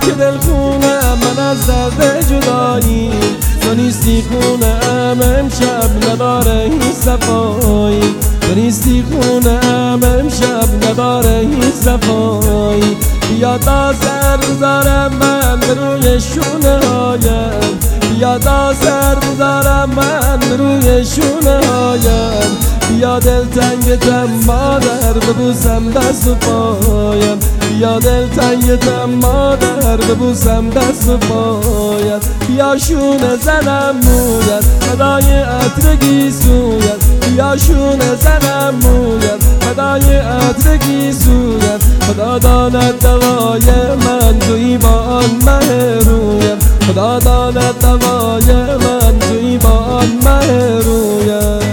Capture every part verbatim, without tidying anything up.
که دل خونم من از درد جدایی، تو نیستی خونم امشب نداره هیچ صفایی، تو نیستی خونم امشب نداره هیچ صفایی. بیا تا سر بذارم من به روی شونه هایم، بیا تا سر بذارم من به روی شونه هایم. بیا دلتنگتم مادر ببوسم دست و پایم، بیا دلتنگتم مادر ببوسم دست و پایم. بیا شونه زنم مویت فدای عطر گیسویت، بیا شونه زنم مویت فدای عطر گیسویت. خدا داند دوای من توی با آن مه رویم، خدا داند دوای من توی با آن مه رویم.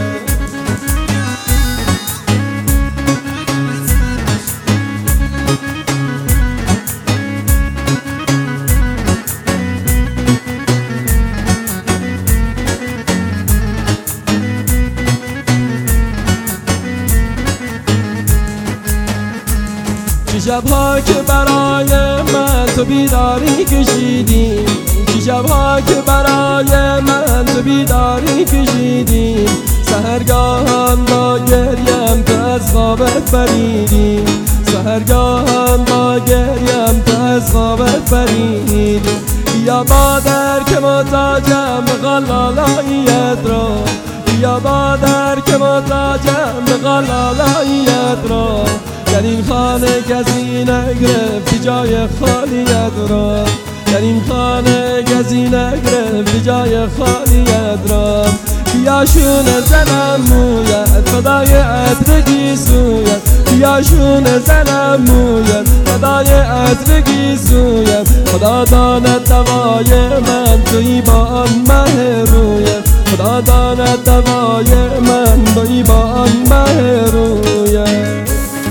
چه شب‌ها که برای من تو بیداری کشیدی، چه شب‌ها که برای من تو بیداری کشیدی. سحرگاهان با گریم تو از خوابت پریدی، سحرگاهان با گریم تو از خوابت پریدی. بیا مادر که محتاجم به غلالاییت را، بیا مادر که محتاجم به غلالاییت را. در این خانه کسی نگرفت جای خالیت را، در این خانه کسی نگرفت جای خالیت را. بیا شونه زنم مویت فدای عطر گیسویت، بیا شونه زنم مویت فدای عطر گیسویت. خدا داند دوای من توی با آن مه رویت، خدا داند دوای من توی با آن مه رویت.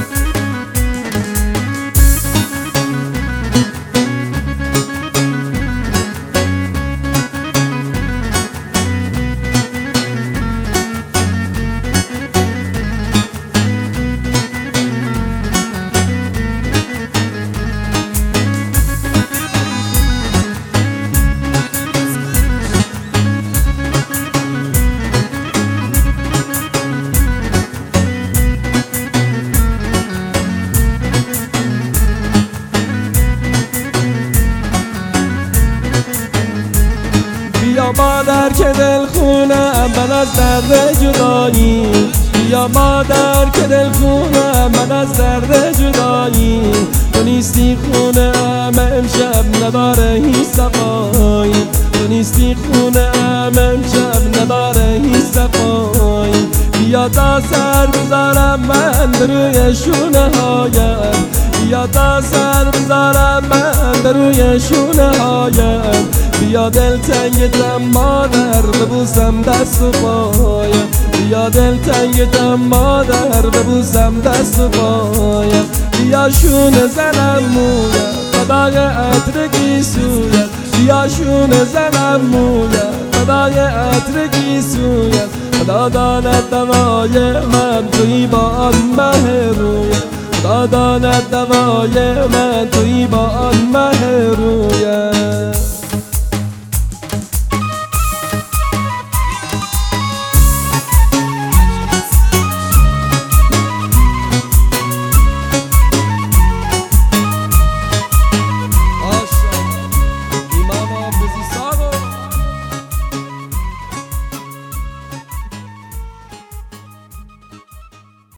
بیا مادر که دل خونم من از درد جدایی، بیا مادر که دل خونم من از درد جدایی. تو نیستی خونم امشب نداره هیچ صفایی، تو نیستی خونم امشب نداره هیچ صفایی. بیا تا سر بذارم من به روی شونه هایم، بیا تا سر بذارم من به روی شونه هایم. بیا دلتنگتم مادر ببوسم دست و پایم، بیا دلتنگتم مادر ببوسم دست و پایم. بیا شونه زنم مویت فدای عطر گیسویت، بیا شونه زنم مویت فدای عطر گیسویت. خدا داند دوای من توی با آن مه رویت، خدا داند دوای من توی با آن مه رویت.